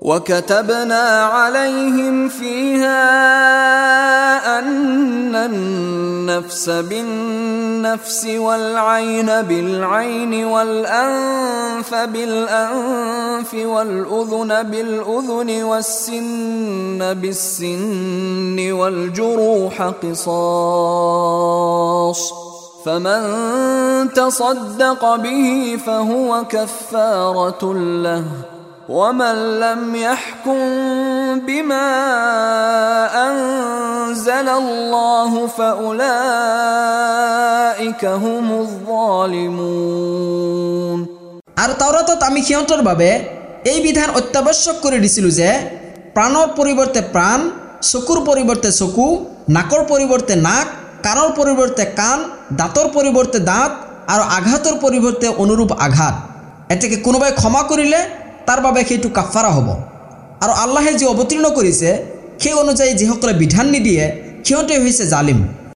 وكتبنا عليهم فيها أن النفس بالنفس والعين بالعين والأنف بالأنف والأذن بالأذن والسن بالسن والجروح قصاص فمن تصدق به فهو كفارة له ومن لم يحكم بما أنزل الله فأولئك هم الظالمون। আর তাওরাতত আমি সিহঁতৰ বাবে এই বিধান অত্যাৱশ্যক কৰি দিছিলোঁ যে প্ৰাণৰ পৰিৱৰ্তে প্ৰাণ, চকুৰ পৰিৱৰ্তে চকু, নাকৰ পৰিৱৰ্তে নাক, কাণৰ পৰিৱৰ্তে কাণ, দাঁতৰ পৰিৱৰ্তে দাঁত আৰু আঘাতৰ পৰিৱৰ্তে অনুৰূপ আঘাত। এতেকে কোনোবাই ক্ষমা কৰিলে তাৰ বাবে সেইটো কাফাৰা হ'ব। আৰু আল্লাহে যি অৱতীৰ্ণ কৰিছে সেই অনুযায়ী যিসকলে বিধান নিদিয়ে সিহঁতে হৈছে জালিম।